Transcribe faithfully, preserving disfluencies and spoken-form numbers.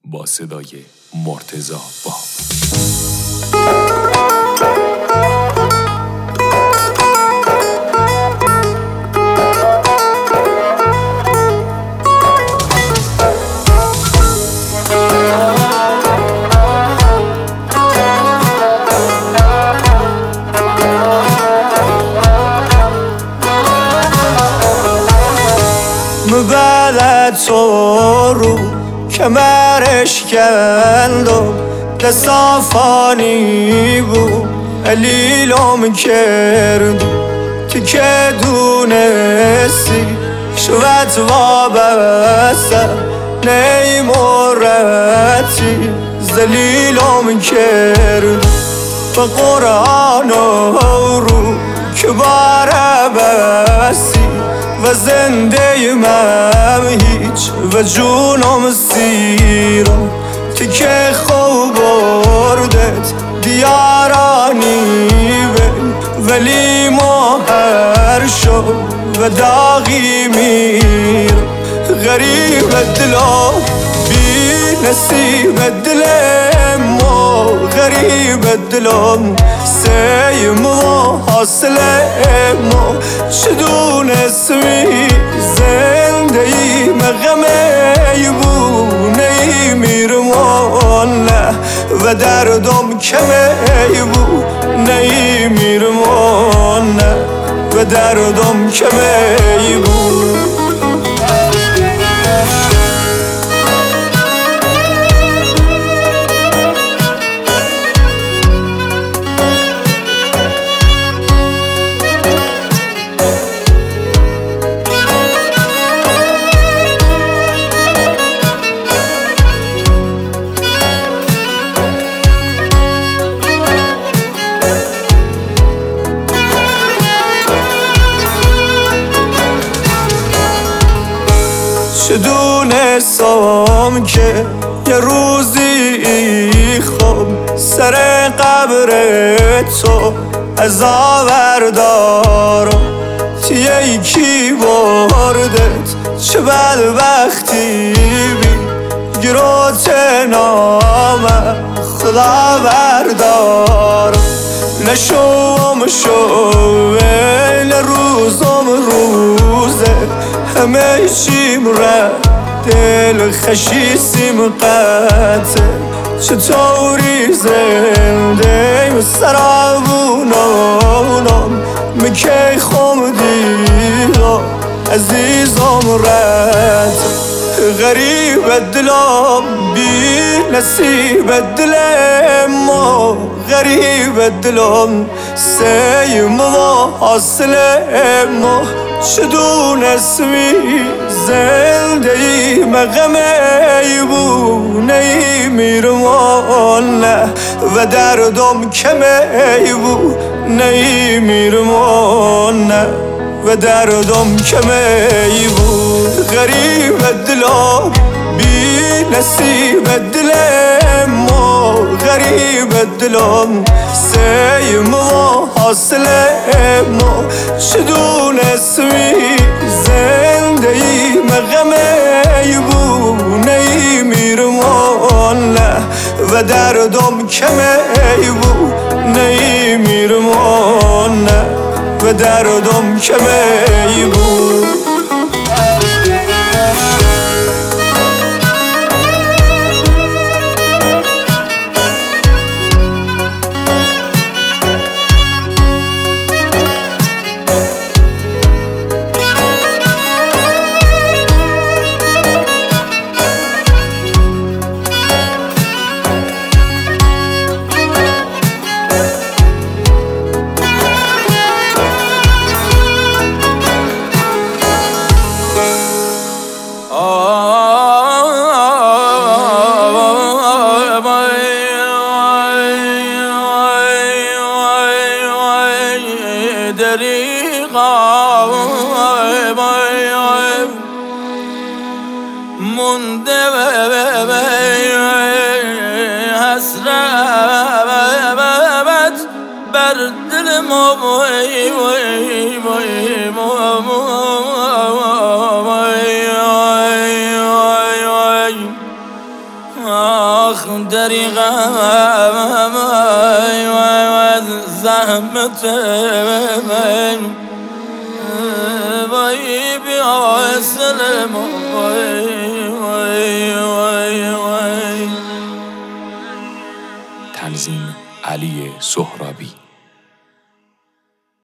با صدای مرتضی باب. مبلد تو رو کمرش کند و دستافانی بود علیلم کرد تو که دونستی شوت وابسته نیمورتی زلیلم کرد و قرآن رو که باره بستی و زنده من هیچ و جونم سیرم تو که خوب بردت دیارانی بین ولی ماهر شد و داغی میر غریب دلم بی نصیب دلم ما غریب دلم سیم و حاصل ما شدون اسمی زنده ای مغمه بود نیمیرمان نه و دردم کمه بود نیمیرمان نه و دردم کمه بود. چه دونستم که یه روزی خوب سر قبر تو از آوردارم تیه یکی بردت چه بدبختی بی گروت نامه خدا بردارم نشوم شوه نه روزم روزه همه چیم ره دل خشیسیم قطعه چطوری زنده سرابونم مکی خم دیدم عزیزم رد غریب دلم بی نصیب دلم ما غریب دلم سیم و حاصل ما شدون اسمی زنده ای مغمه بود نیمیرمان نه و دردم کمه بود نیمیرمان نه و دردم کمه بود غریب دلم بی نصیب دلم ما غریب دلم سیم و حاصل ما شدون اسمی زنده ای مغمه بود نیمیرمان نه و دردم کمه بود نیمیرمان نه و دردم کمه بود. مونده حسرت بر دل ما آخ دریغم و زحمت وای بیا سلم وای وای وای وای. تنظیم علی سهرابی.